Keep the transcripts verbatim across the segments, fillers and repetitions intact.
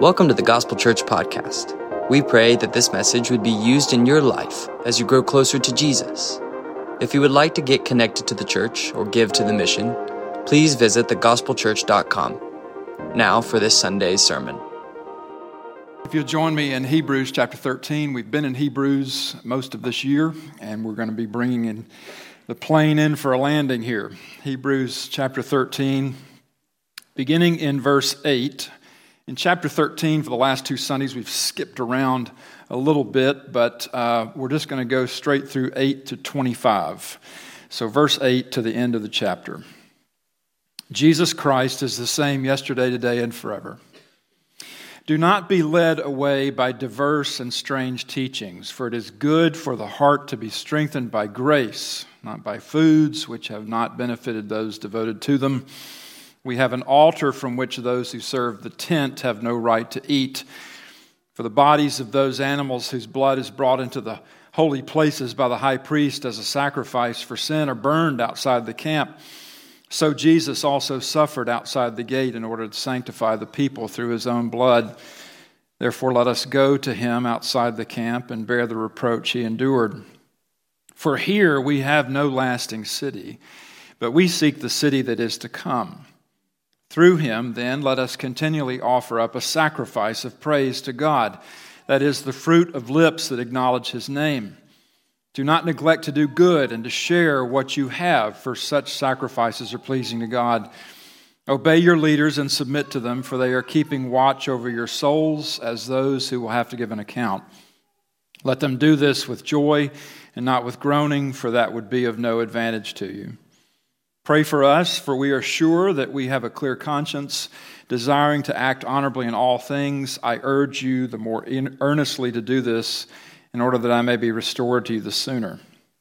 Welcome to the Gospel Church Podcast. We pray that this message would be used in your life as you grow closer to Jesus. If you would like to get connected to the church or give to the mission, please visit the gospel church dot com. Now for this Sunday's sermon. If you'll join me in Hebrews chapter thirteen, we've been in Hebrews most of this year, and we're going to be bringing in the plane in for a landing here. Hebrews chapter thirteen, beginning in verse eight. In chapter thirteen, for the last two Sundays, we've skipped around a little bit, but uh, we're just going to go straight through eight to twenty-five. So verse eight to the end of the chapter. Jesus Christ is the same yesterday, today, and forever. Do not be led away by diverse and strange teachings, for it is good for the heart to be strengthened by grace, not by foods which have not benefited those devoted to them. We have an altar from which those who serve the tent have no right to eat. For the bodies of those animals whose blood is brought into the holy places by the high priest as a sacrifice for sin are burned outside the camp. So Jesus also suffered outside the gate in order to sanctify the people through his own blood. Therefore let us go to him outside the camp and bear the reproach he endured. For here we have no lasting city, but we seek the city that is to come. Through him, then, let us continually offer up a sacrifice of praise to God, that is, the fruit of lips that acknowledge his name. Do not neglect to do good and to share what you have, for such sacrifices are pleasing to God. Obey your leaders and submit to them, for they are keeping watch over your souls as those who will have to give an account. Let them do this with joy and not with groaning, for that would be of no advantage to you. Pray for us, for we are sure that we have a clear conscience, desiring to act honorably in all things. I urge you the more earnestly to do this, in order that I may be restored to you the sooner.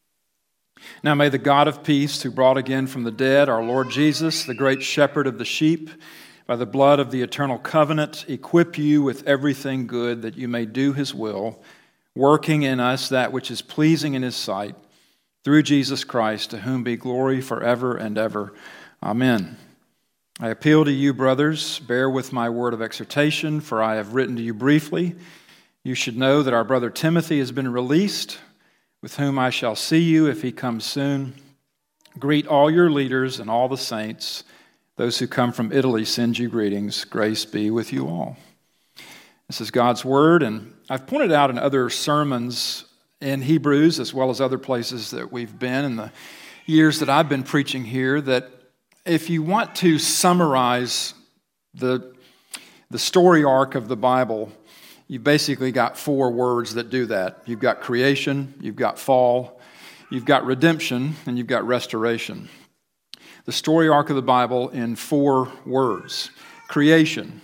Now may the God of peace, who brought again from the dead our Lord Jesus, the great shepherd of the sheep, by the blood of the eternal covenant, equip you with everything good that you may do his will, working in us that which is pleasing in his sight, through Jesus Christ, to whom be glory forever and ever. Amen. I appeal to you, brothers, bear with my word of exhortation, for I have written to you briefly. You should know that our brother Timothy has been released, with whom I shall see you if he comes soon. Greet all your leaders and all the saints. Those who come from Italy send you greetings. Grace be with you all. This is God's word, and I've pointed out in other sermons in Hebrews, as well as other places that we've been in the years that I've been preaching here, that if you want to summarize the, the story arc of the Bible, you've basically got four words that do that. You've got creation, you've got fall, you've got redemption, and you've got restoration. The story arc of the Bible in four words. Creation,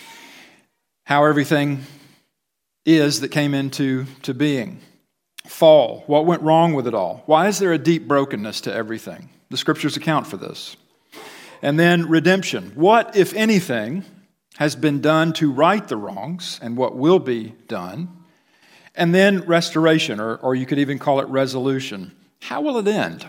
how everything is that came into to being. Fall, what went wrong with it all? Why is there a deep brokenness to everything? The scriptures account for this. And then redemption. What, if anything, has been done to right the wrongs and what will be done? And then restoration, or, or you could even call it resolution. How will it end?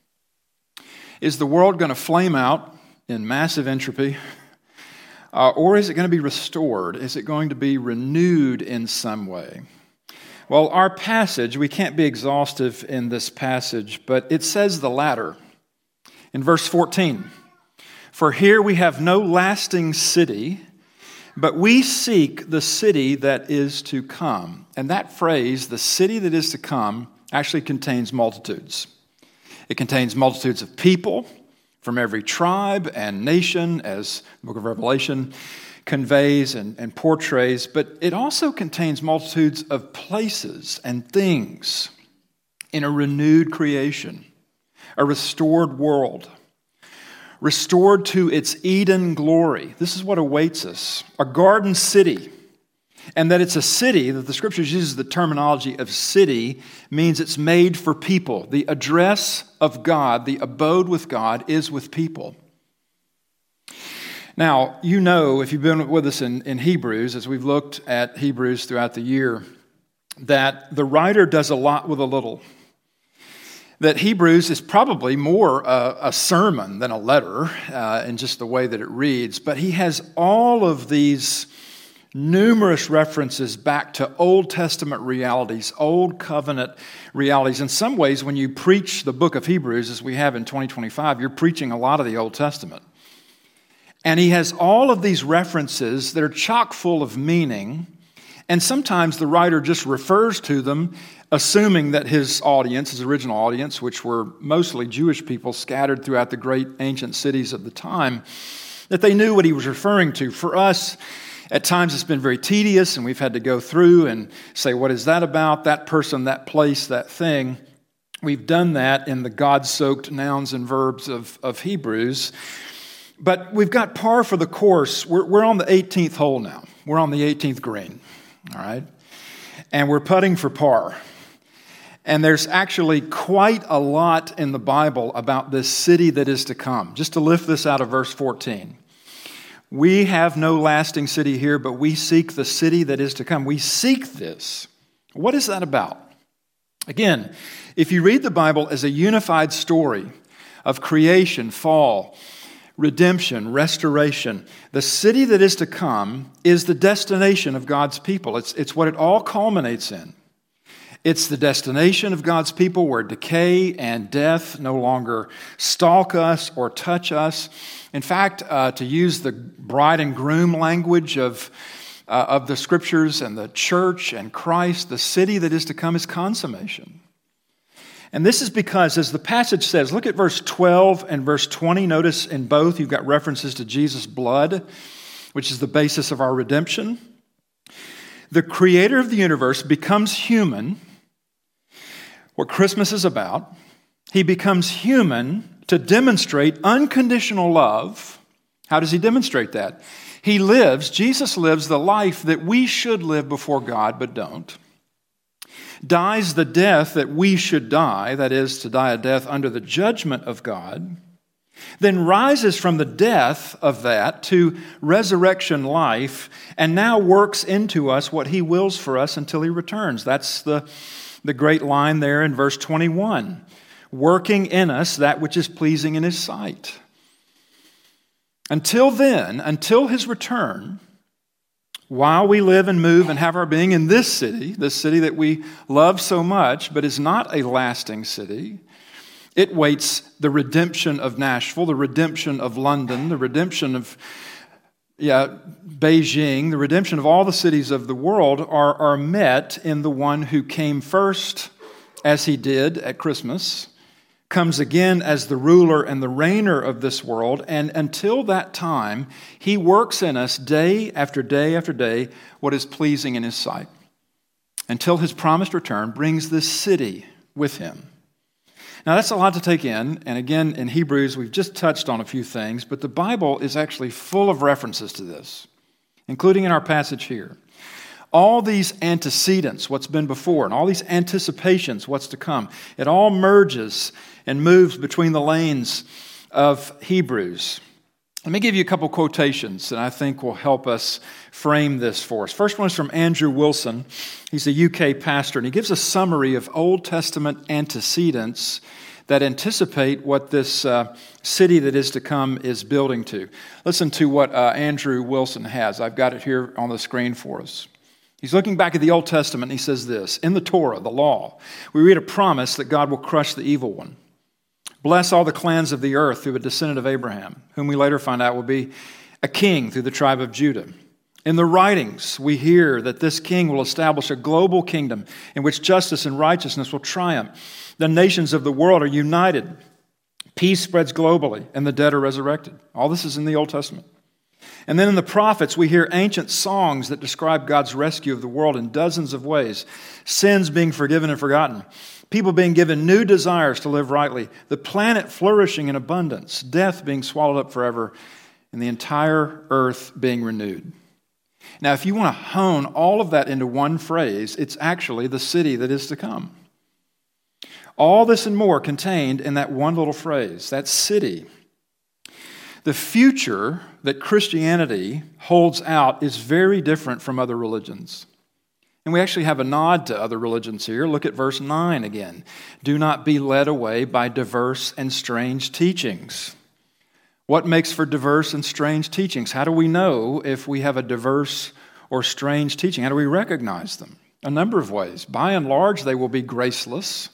Is the world going to flame out in massive entropy? Uh, or is it going to be restored? Is it going to be renewed in some way? Well, our passage, we can't be exhaustive in this passage, but it says the latter. In verse fourteen, for here we have no lasting city, but we seek the city that is to come. And that phrase, the city that is to come, actually contains multitudes. It contains multitudes of people from every tribe and nation, as the book of Revelation conveys and, and portrays, but it also contains multitudes of places and things in a renewed creation, a restored world, restored to its Eden glory. This is what awaits us, a garden city. And that it's a city, that the scriptures uses the terminology of city, means it's made for people. The address of God, the abode with God, is with people. Now, you know, if you've been with us in, in Hebrews, as we've looked at Hebrews throughout the year, that the writer does a lot with a little. That Hebrews is probably more a, a sermon than a letter uh, in just the way that it reads, but he has all of these numerous references back to Old Testament realities, Old Covenant realities. In some ways, when you preach the book of Hebrews, as we have in twenty twenty-five, you're preaching a lot of the Old Testament. And he has all of these references that are chock full of meaning, and sometimes the writer just refers to them, assuming that his audience, his original audience, which were mostly Jewish people scattered throughout the great ancient cities of the time, that they knew what he was referring to. For us, at times it's been very tedious, and we've had to go through and say, what is that about? That person, that place, that thing. We've done that in the God-soaked nouns and verbs of, of Hebrews. But we've got par for the course. We're, we're on the eighteenth hole now. We're on the eighteenth green, all right? And we're putting for par. And there's actually quite a lot in the Bible about this city that is to come. Just to lift this out of verse fourteen. We have no lasting city here, but we seek the city that is to come. We seek this. What is that about? Again, if you read the Bible as a unified story of creation, fall, redemption, restoration, the city that is to come is the destination of God's people. It's, it's what it all culminates in. It's the destination of God's people where decay and death no longer stalk us or touch us. In fact, uh, to use the bride and groom language of, uh, of the Scriptures and the church and Christ, the city that is to come is consummation. And this is because, as the passage says, look at verse twelve and verse twenty. Notice in both you've got references to Jesus' blood, which is the basis of our redemption. The creator of the universe becomes human. What Christmas is about. He becomes human to demonstrate unconditional love. How does he demonstrate that? He lives, Jesus lives the life that we should live before God but don't. Dies the death that we should die, that is, to die a death under the judgment of God, then rises from the death of that to resurrection life, and now works into us what he wills for us until he returns. That's the, the great line there in verse twenty-one. Working in us that which is pleasing in his sight. Until then, until his return, while we live and move and have our being in this city, this city that we love so much, but is not a lasting city, it waits the redemption of Nashville, the redemption of London, the redemption of yeah, Beijing, the redemption of all the cities of the world are, are met in the one who came first, as he did at Christmas, comes again as the ruler and the reigner of this world, and until that time, he works in us day after day after day what is pleasing in his sight, until his promised return brings this city with him. Now, that's a lot to take in, and again, in Hebrews, we've just touched on a few things, but the Bible is actually full of references to this, including in our passage here. All these antecedents, what's been before, and all these anticipations, what's to come, it all merges and moves between the lanes of Hebrews. Let me give you a couple quotations that I think will help us frame this for us. First one is from Andrew Wilson. He's a U K pastor, and he gives a summary of Old Testament antecedents that anticipate what this uh, city that is to come is building to. Listen to what uh, Andrew Wilson has. I've got it here on the screen for us. He's looking back at the Old Testament, and he says this: in the Torah, the law, we read a promise that God will crush the evil one. Bless all the clans of the earth through a descendant of Abraham, whom we later find out will be a king through the tribe of Judah. In the writings, we hear that this king will establish a global kingdom in which justice and righteousness will triumph. The nations of the world are united. Peace spreads globally, and the dead are resurrected. All this is in the Old Testament. And then in the prophets, we hear ancient songs that describe God's rescue of the world in dozens of ways. Sins being forgiven and forgotten. People being given new desires to live rightly. The planet flourishing in abundance. Death being swallowed up forever. And the entire earth being renewed. Now, if you want to hone all of that into one phrase, it's actually the city that is to come. All this and more contained in that one little phrase, that city. The future that Christianity holds out is very different from other religions. And we actually have a nod to other religions here. Look at verse nine again. Do not be led away by diverse and strange teachings. What makes for diverse and strange teachings? How do we know if we have a diverse or strange teaching? How do we recognize them? A number of ways. By and large, they will be graceless.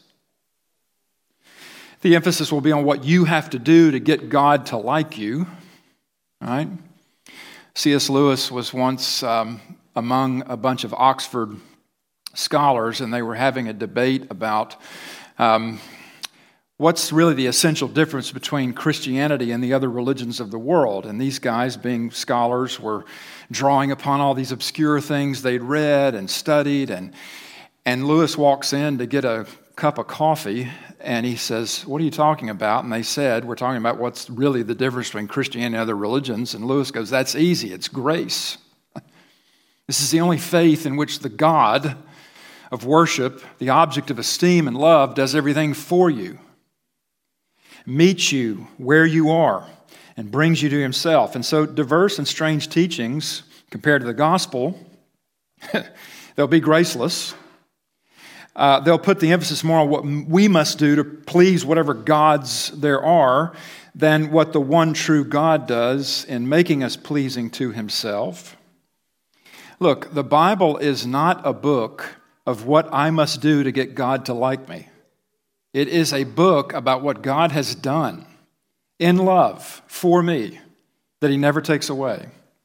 The emphasis will be on what you have to do to get God to like you, right? C S Lewis was once um, among a bunch of Oxford scholars, and they were having a debate about um, what's really the essential difference between Christianity and the other religions of the world. And these guys, being scholars, were drawing upon all these obscure things they'd read and studied. And, and Lewis walks in to get a cup of coffee, and he says, "What are you talking about?" And they said, "We're talking about what's really the difference between Christianity and other religions." And Lewis goes, "That's easy. It's grace. This is the only faith in which the God of worship, the object of esteem and love, does everything for you, meets you where you are, and brings you to himself." And so diverse and strange teachings, compared to the gospel, they'll be graceless. Uh, they'll put the emphasis more on what we must do to please whatever gods there are than what the one true God does in making us pleasing to himself. Look, the Bible is not a book of what I must do to get God to like me. It is a book about what God has done in love for me that he never takes away.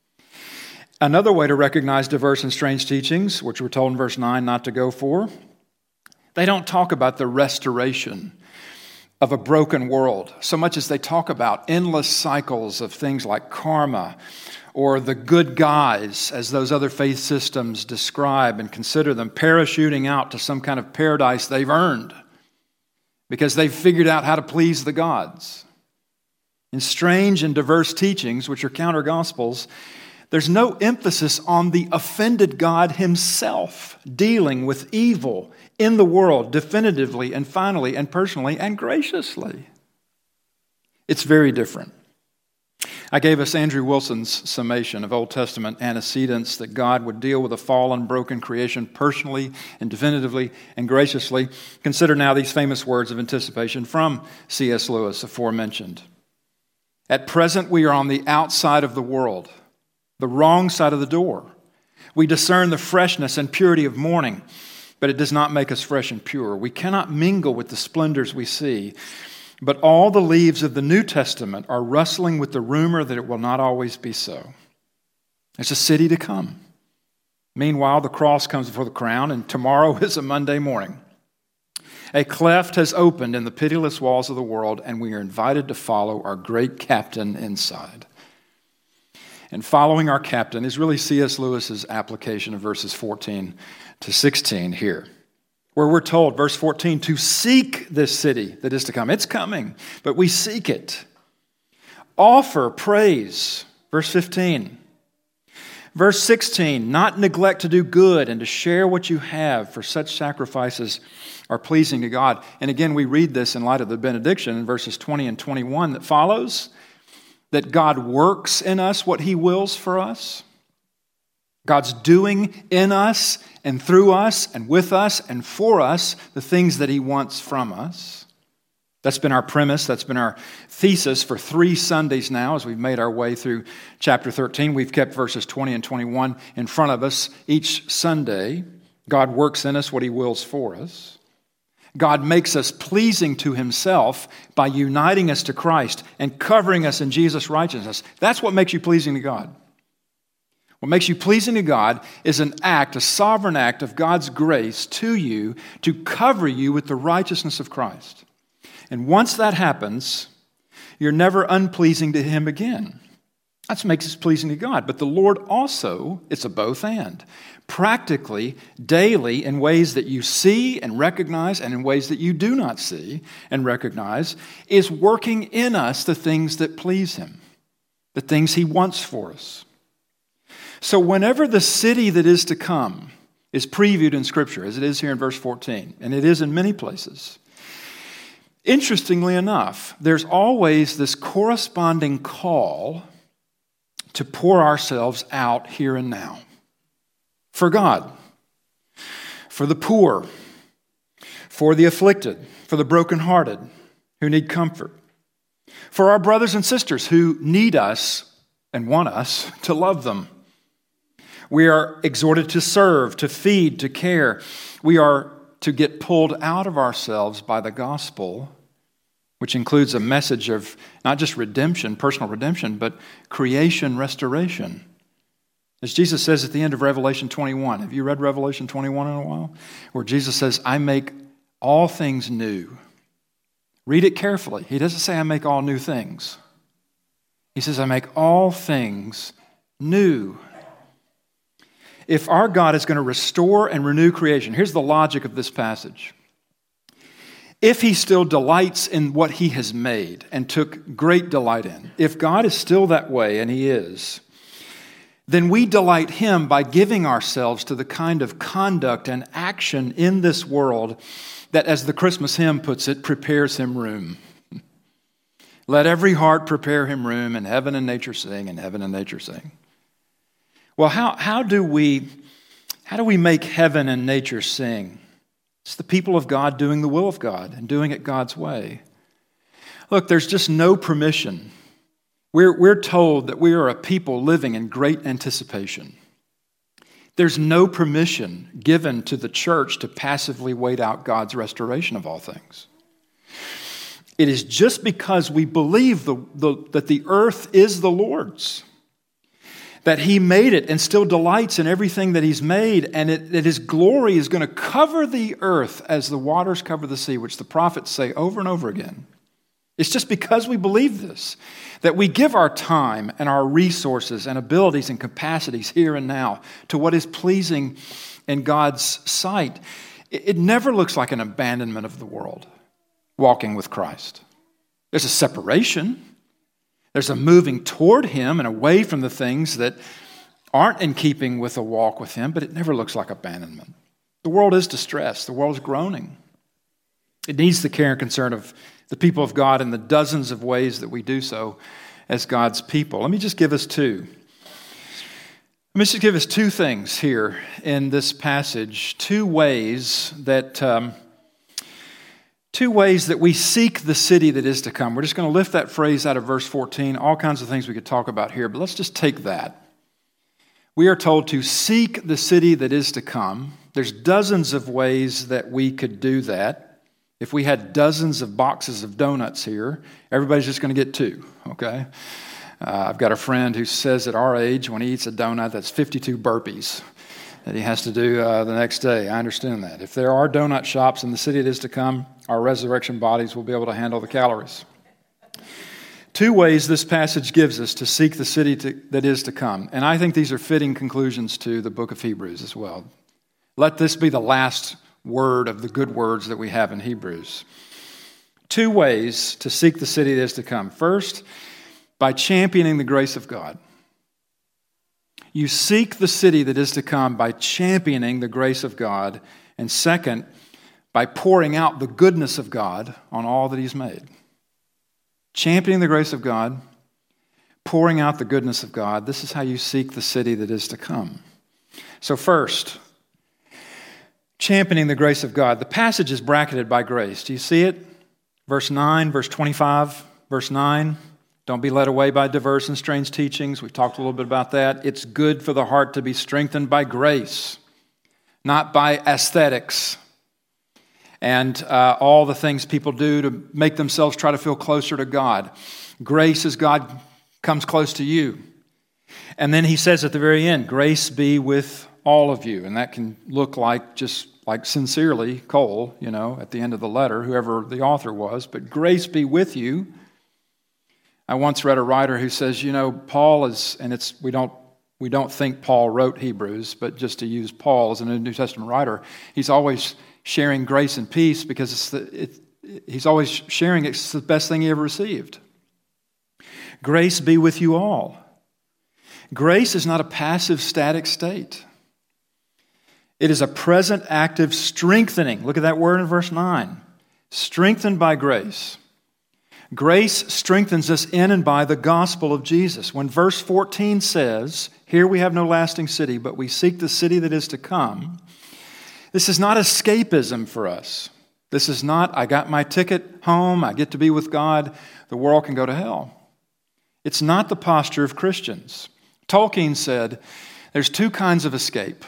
Another way to recognize diverse and strange teachings, which we're told in verse nine not to go for, they don't talk about the restoration of a broken world so much as they talk about endless cycles of things like karma or the good guys, as those other faith systems describe and consider them, parachuting out to some kind of paradise they've earned because they've figured out how to please the gods. In strange and diverse teachings, which are counter-gospels, there's no emphasis on the offended God himself dealing with evil in the world definitively and finally and personally and graciously. It's very different. I gave us Andrew Wilson's summation of Old Testament antecedents that God would deal with a fallen, broken creation personally and definitively and graciously. Consider now these famous words of anticipation from C S Lewis, aforementioned. At present, we are on the outside of the world, the wrong side of the door. We discern the freshness and purity of morning, but it does not make us fresh and pure. We cannot mingle with the splendors we see. But all the leaves of the New Testament are rustling with the rumor that it will not always be so. There's a city to come. Meanwhile, the cross comes before the crown, and tomorrow is a Monday morning. A cleft has opened in the pitiless walls of the world, and we are invited to follow our great captain inside. And following our captain is really C S Lewis's application of verses fourteen to sixteen here, where we're told, verse fourteen, to seek this city that is to come. It's coming, but we seek it. Offer praise, verse fifteen. Verse sixteen, not neglect to do good and to share what you have, for such sacrifices are pleasing to God. And again, we read this in light of the benediction in verses twenty and twenty-one that follows, that God works in us what he wills for us. God's doing in us and through us and with us and for us the things that he wants from us. That's been our premise. That's been our thesis for three Sundays now as we've made our way through chapter thirteen. We've kept verses twenty and twenty-one in front of us each Sunday. God works in us what he wills for us. God makes us pleasing to himself by uniting us to Christ and covering us in Jesus' righteousness. That's what makes you pleasing to God. What makes you pleasing to God is an act, a sovereign act of God's grace to you to cover you with the righteousness of Christ. And once that happens, you're never unpleasing to him again. That's what makes us pleasing to God. But the Lord also, it's a both and, practically, daily, in ways that you see and recognize and in ways that you do not see and recognize, is working in us the things that please him, the things he wants for us. So whenever the city that is to come is previewed in Scripture, as it is here in verse fourteen, and it is in many places, interestingly enough, there's always this corresponding call to pour ourselves out here and now. For God, for the poor, for the afflicted, for the brokenhearted who need comfort, for our brothers and sisters who need us and want us to love them. We are exhorted to serve, to feed, to care. We are to get pulled out of ourselves by the gospel, which includes a message of not just redemption, personal redemption, but creation restoration. As Jesus says at the end of Revelation twenty-one, have you read Revelation twenty-one in a while? Where Jesus says, I make all things new. Read it carefully. He doesn't say I make all new things. He says I make all things new. If our God is going to restore and renew creation, here's the logic of this passage. If he still delights in what he has made and took great delight in, if God is still that way, and he is, then we delight him by giving ourselves to the kind of conduct and action in this world that, as the Christmas hymn puts it, prepares him room. Let every heart prepare him room, and heaven and nature sing, and heaven and nature sing. Well, how, how do we how do we make heaven and nature sing? It's the people of God doing the will of God and doing it God's way. Look, there's just no permission. We're, we're told that we are a people living in great anticipation. There's no permission given to the church to passively wait out God's restoration of all things. It is just because we believe the, the, that the earth is the Lord's, that he made it and still delights in everything that he's made, and it, that his glory is going to cover the earth as the waters cover the sea, which the prophets say over and over again. It's just because we believe this that we give our time and our resources and abilities and capacities here and now to what is pleasing in God's sight. It, it never looks like an abandonment of the world, walking with Christ. There's a separation. There's a moving toward him and away from the things that aren't in keeping with a walk with him, but it never looks like abandonment. The world is distressed. The world is groaning. It needs the care and concern of the people of God in the dozens of ways that we do so as God's people. Let me just give us two. Let me just give us two things here in this passage, two ways that... Um, Two ways that we seek the city that is to come. We're just going to lift that phrase out of verse fourteen. All kinds of things we could talk about here, but let's just take that. We are told to seek the city that is to come. There's dozens of ways that we could do that. If we had dozens of boxes of donuts here, everybody's just going to get two, okay? Uh, I've got a friend who says at our age, when he eats a donut, that's fifty-two burpees that he has to do uh, the next day. I understand that. If there are donut shops in the city that is to come, our resurrection bodies will be able to handle the calories. Two ways this passage gives us to seek the city to, that is to come. And I think these are fitting conclusions to the book of Hebrews as well. Let this be the last word of the good words that we have in Hebrews. Two ways to seek the city that is to come. First, by championing the grace of God. You seek the city that is to come by championing the grace of God. And second, by pouring out the goodness of God on all that he's made. Championing the grace of God, pouring out the goodness of God. This is how you seek the city that is to come. So first, championing the grace of God. The passage is bracketed by grace. Do you see it? Verse nine, verse twenty-five, verse nine. Don't be led away by diverse and strange teachings. We've talked a little bit about that. It's good for the heart to be strengthened by grace, not by aesthetics and uh, all the things people do to make themselves try to feel closer to God. Grace as God comes close to you. And then he says at the very end, grace be with all of you. And that can look like just like sincerely, Cole, you know, at the end of the letter, whoever the author was, but grace be with you. I once read a writer who says, you know, Paul is, and it's we don't we don't think Paul wrote Hebrews, but just to use Paul as a New Testament writer, he's always sharing grace and peace because it's the, it, he's always sharing it's the best thing he ever received. Grace be with you all. Grace is not a passive, static state. It is a present, active strengthening. Look at that word in verse nine. Strengthened by grace. Grace strengthens us in and by the gospel of Jesus. When verse fourteen says, here we have no lasting city, but we seek the city that is to come, this is not escapism for us. This is not, I got my ticket home, I get to be with God, the world can go to hell. It's not the posture of Christians. Tolkien said There's two kinds of escape.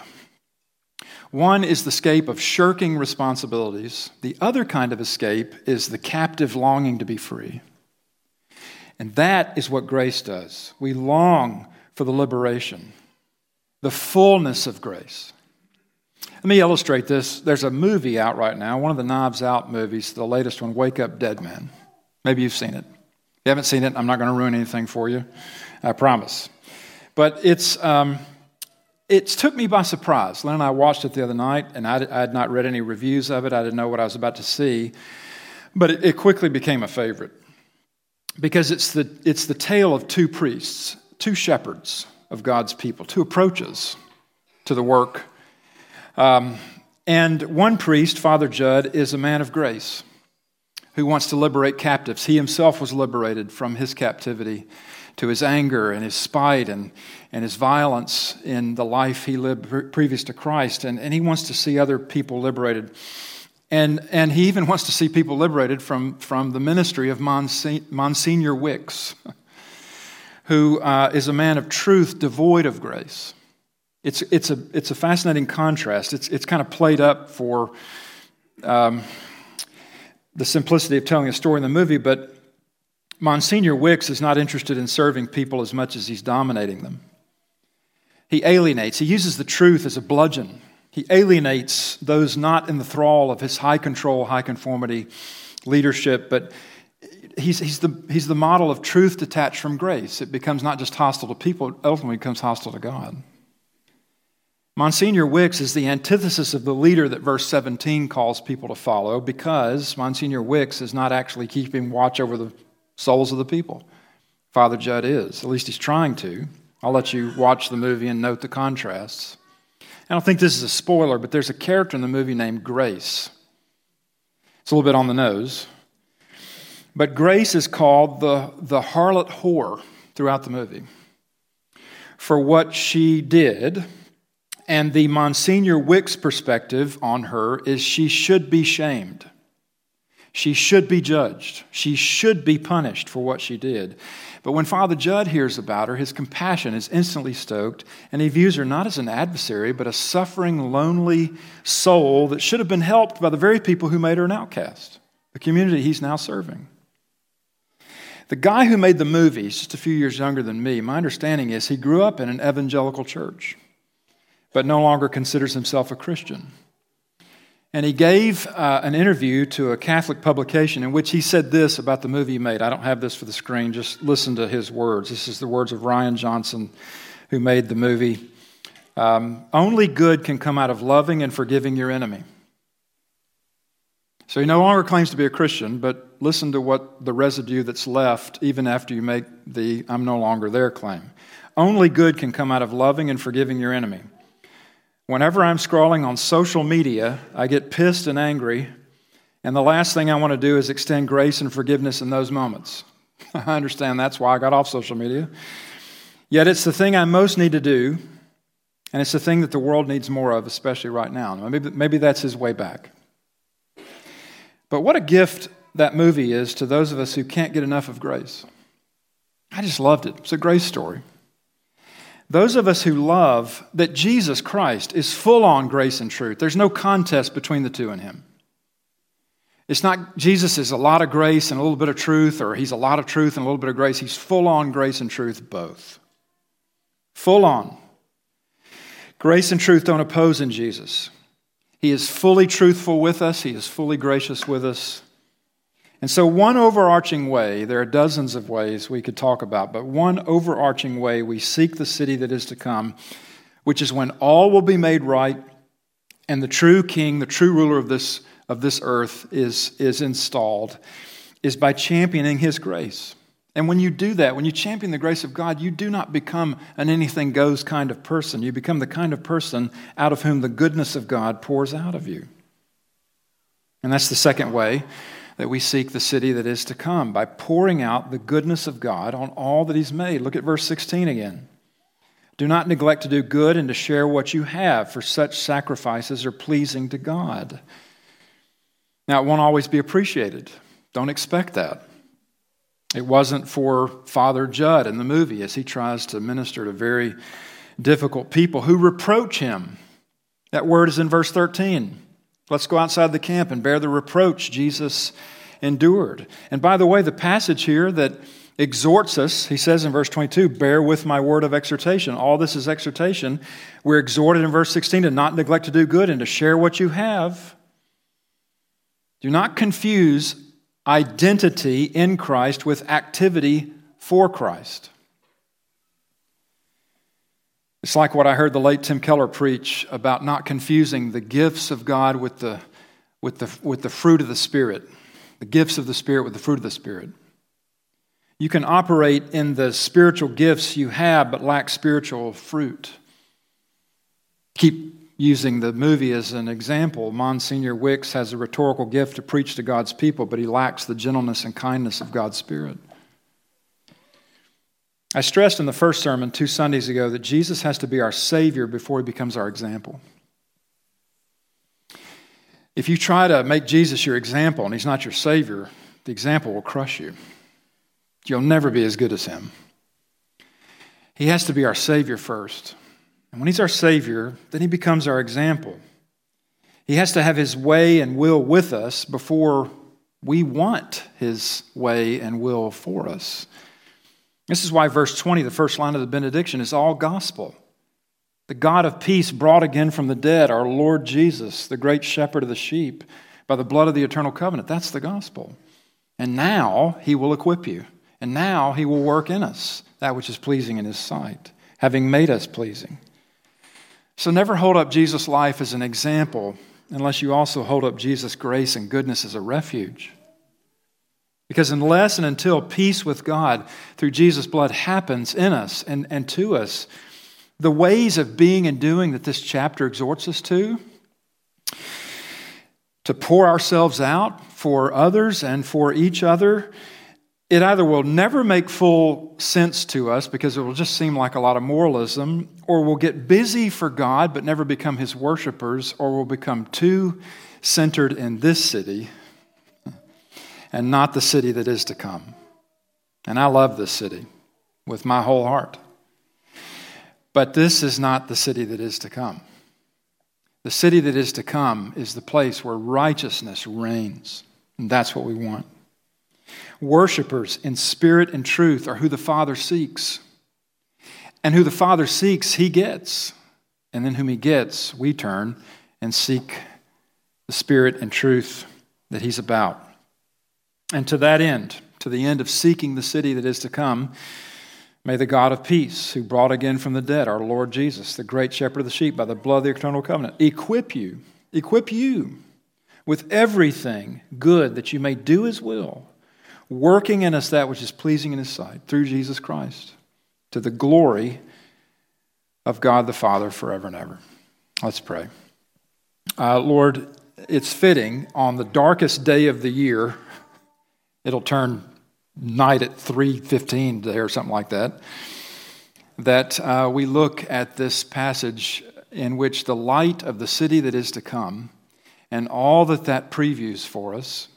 One is the escape of shirking responsibilities. The other kind of escape is the captive longing to be free. And that is what grace does. We long for the liberation, the fullness of grace. Let me illustrate this. There's a movie out right now, one of the Knives Out movies, the latest one, Wake Up Dead Man. Maybe you've seen it. If you haven't seen it, I'm not going to ruin anything for you. I promise. But it's um, it took me by surprise. Lynn and I watched it the other night, and I, I had not read any reviews of it. I didn't know what I was about to see. But it, it quickly became a favorite because it's the it's the tale of two priests, two shepherds of God's people, two approaches to the work. Um, and one priest, Father Judd, is a man of grace who wants to liberate captives. He himself was liberated from his captivity to his anger and his spite and, and his violence in the life he lived pre- previous to Christ. And, and he wants to see other people liberated. And, and he even wants to see people liberated from, from the ministry of Monse- Monsignor Wicks, who uh, is a man of truth devoid of grace. It's it's a it's a fascinating contrast. It's it's kind of played up for um, the simplicity of telling a story in the movie, but Monsignor Wicks is not interested in serving people as much as he's dominating them. He alienates. He uses the truth as a bludgeon. He alienates those not in the thrall of his high control, high conformity leadership, but he's he's the he's the model of truth detached from grace. It becomes not just hostile to people, it ultimately becomes hostile to God. Monsignor Wicks is the antithesis of the leader that verse seventeen calls people to follow, because Monsignor Wicks is not actually keeping watch over the souls of the people. Father Judd is. At least he's trying to. I'll let you watch the movie and note the contrasts. I don't think this is a spoiler, but there's a character in the movie named Grace. It's a little bit on the nose. But Grace is called the, the harlot whore throughout the movie for what she did. And the Monsignor Wicks perspective on her is she should be shamed. She should be judged. She should be punished for what she did. But when Father Judd hears about her, his compassion is instantly stoked, and he views her not as an adversary, but a suffering, lonely soul that should have been helped by the very people who made her an outcast, the community he's now serving. The guy who made the movie is just a few years younger than me. My understanding is he grew up in an evangelical church, but no longer considers himself a Christian. And he gave uh, an interview to a Catholic publication in which he said this about the movie he made. I don't have this for the screen, just listen to his words. This is the words of Ryan Johnson, who made the movie. Um, Only good can come out of loving and forgiving your enemy. So he no longer claims to be a Christian, but listen to what the residue that's left, even after you make the I'm no longer there claim. Only good can come out of loving and forgiving your enemy. Whenever I'm scrolling on social media, I get pissed and angry, and the last thing I want to do is extend grace and forgiveness in those moments. I understand that's why I got off social media. Yet it's the thing I most need to do, and it's the thing that the world needs more of, especially right now. Maybe, maybe that's his way back. But what a gift that movie is to those of us who can't get enough of grace. I just loved it. It's a grace story. Those of us who love that Jesus Christ is full on grace and truth. There's no contest between the two in him. It's not Jesus is a lot of grace and a little bit of truth, or he's a lot of truth and a little bit of grace. He's full on grace and truth, both. Full on. Grace and truth don't oppose in Jesus. He is fully truthful with us. He is fully gracious with us. And so one overarching way, there are dozens of ways we could talk about, but one overarching way we seek the city that is to come, which is when all will be made right and the true king, the true ruler of this, of this earth is, is installed, is by championing his grace. And when you do that, when you champion the grace of God, you do not become an anything goes kind of person. You become the kind of person out of whom the goodness of God pours out of you. And that's the second way that we seek the city that is to come, by pouring out the goodness of God on all that he's made. Look at verse sixteen again. Do not neglect to do good and to share what you have, for such sacrifices are pleasing to God. Now, it won't always be appreciated. Don't expect that. It wasn't for Father Judd in the movie as he tries to minister to very difficult people who reproach him. That word is in verse thirteen. Let's go outside the camp and bear the reproach Jesus endured. And by the way, the passage here that exhorts us, he says in verse twenty-two, bear with my word of exhortation. All this is exhortation. We're exhorted in verse sixteen to not neglect to do good and to share what you have. Do not confuse identity in Christ with activity for Christ. It's like what I heard the late Tim Keller preach about not confusing the gifts of God with the, with the, with the fruit of the Spirit. The gifts of the Spirit with the fruit of the Spirit. You can operate in the spiritual gifts you have but lack spiritual fruit. Keep using the movie as an example. Monsignor Wicks has a rhetorical gift to preach to God's people, but he lacks the gentleness and kindness of God's Spirit. I stressed in the first sermon two Sundays ago that Jesus has to be our Savior before he becomes our example. If you try to make Jesus your example and he's not your Savior, the example will crush you. You'll never be as good as him. He has to be our Savior first. And when he's our Savior, then he becomes our example. He has to have his way and will with us before we want his way and will for us. This is why verse twenty, the first line of the benediction, is all gospel. The God of peace brought again from the dead our Lord Jesus, the great shepherd of the sheep, by the blood of the eternal covenant. That's the gospel. And now he will equip you. And now he will work in us that which is pleasing in his sight, having made us pleasing. So never hold up Jesus' life as an example unless you also hold up Jesus' grace and goodness as a refuge. Because unless and until peace with God through Jesus' blood happens in us and, and to us, the ways of being and doing that this chapter exhorts us to, to pour ourselves out for others and for each other, it either will never make full sense to us because it will just seem like a lot of moralism, or we'll get busy for God but never become his worshipers, or we'll become too centered in this city and not the city that is to come. And I love this city with my whole heart. But this is not the city that is to come. The city that is to come is the place where righteousness reigns. And that's what we want. Worshipers in spirit and truth are who the Father seeks. And who the Father seeks, he gets. And then whom he gets, we turn and seek the spirit and truth that he's about. And to that end, to the end of seeking the city that is to come, may the God of peace, who brought again from the dead our Lord Jesus, the great shepherd of the sheep, by the blood of the eternal covenant, equip you, equip you with everything good that you may do his will, working in us that which is pleasing in his sight, through Jesus Christ, to the glory of God the Father forever and ever. Let's pray. Uh, Lord, it's fitting on the darkest day of the year, it'll turn night at three fifteen today or something like that, that uh, we look at this passage in which the light of the city that is to come and all that that previews for us,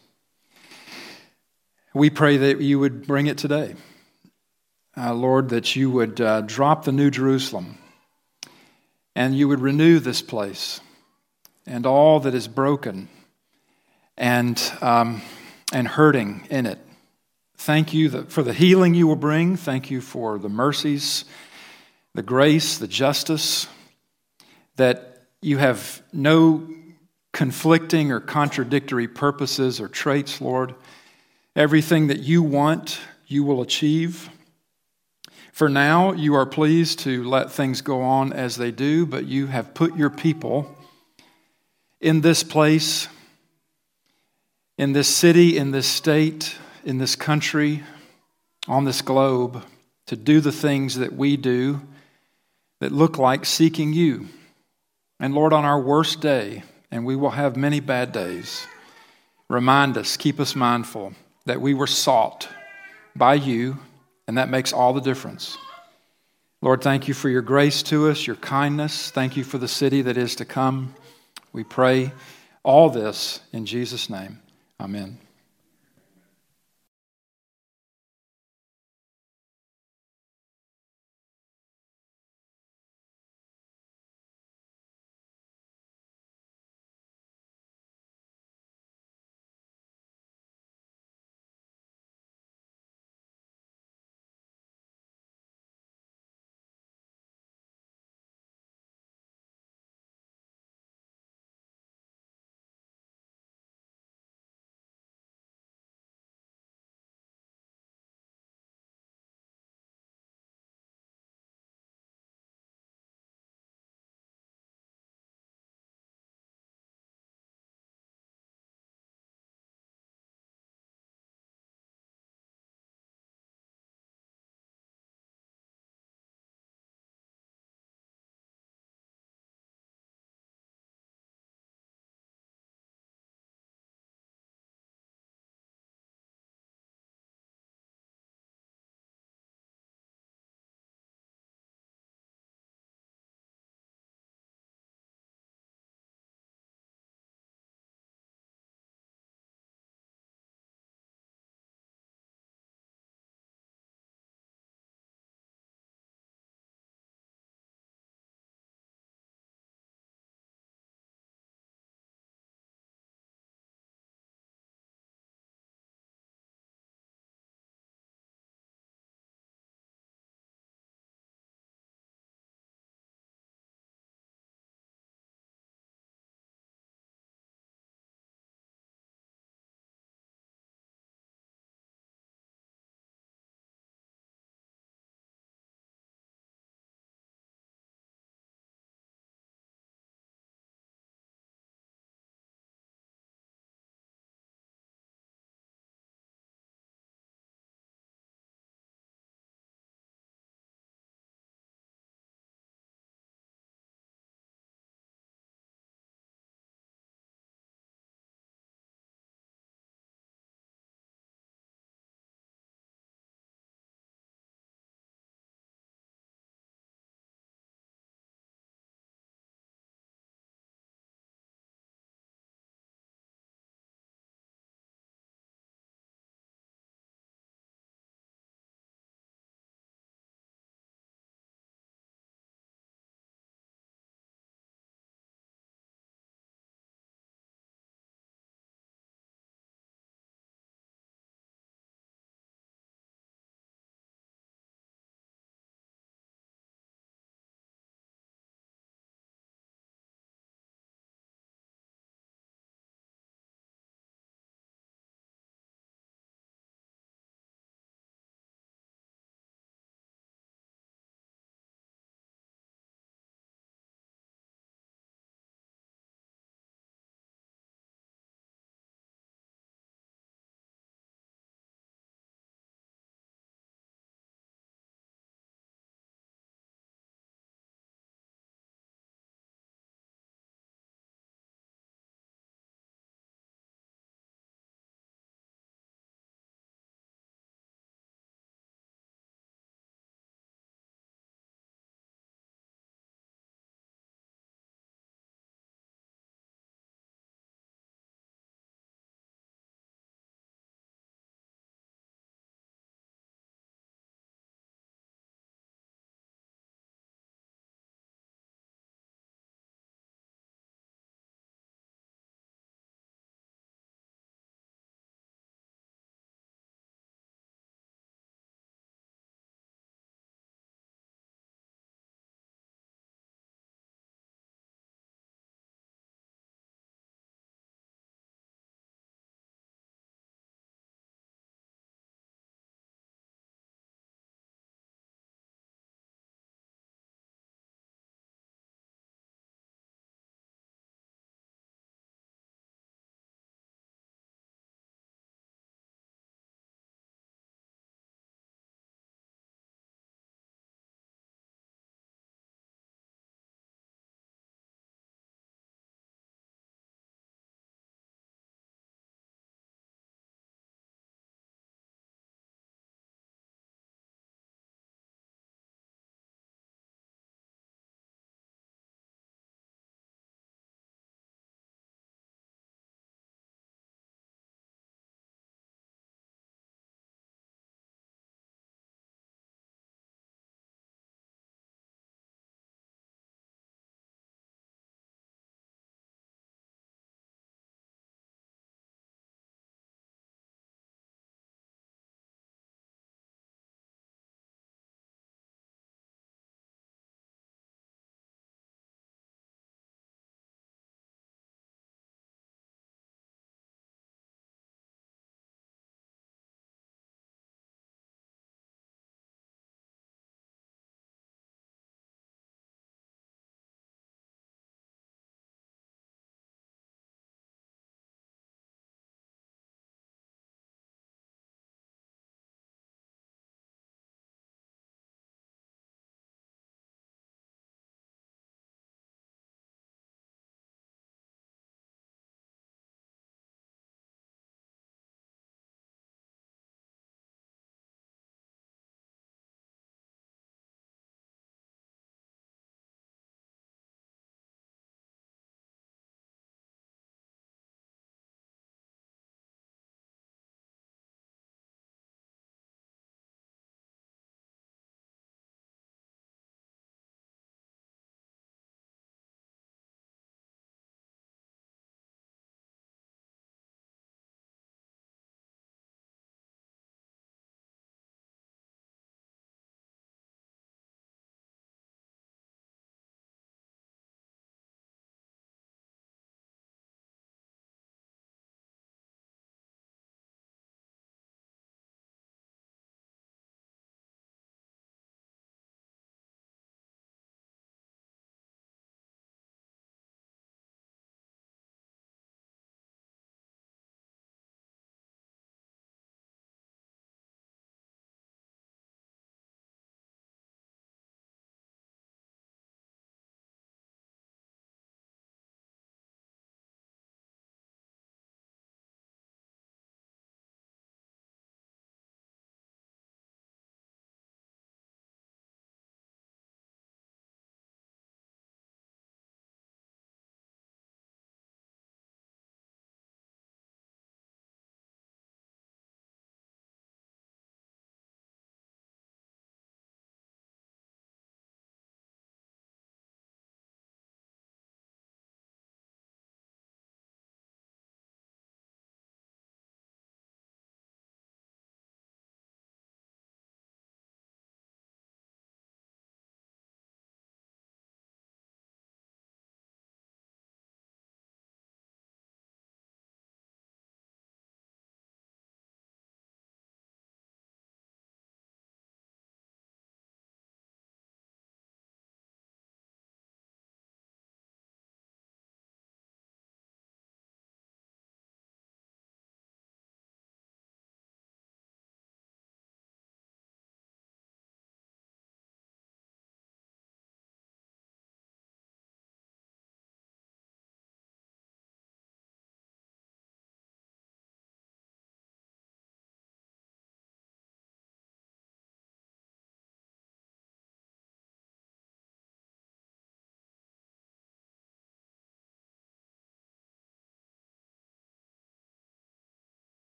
we pray that you would bring it today. Uh, Lord, that you would uh, drop the New Jerusalem and you would renew this place and all that is broken and um, and hurting in it. Thank you for the healing you will bring. Thank you for the mercies, the grace, the justice, that you have no conflicting or contradictory purposes or traits, Lord. Everything that you want, you will achieve. For now, you are pleased to let things go on as they do, but you have put your people in this place, in this city, in this state, in this country, on this globe, to do the things that we do that look like seeking you. And Lord, on our worst day, and we will have many bad days, remind us, keep us mindful that we were sought by you, and that makes all the difference. Lord, thank you for your grace to us, your kindness. Thank you for the city that is to come. We pray all this in Jesus' name. Amen.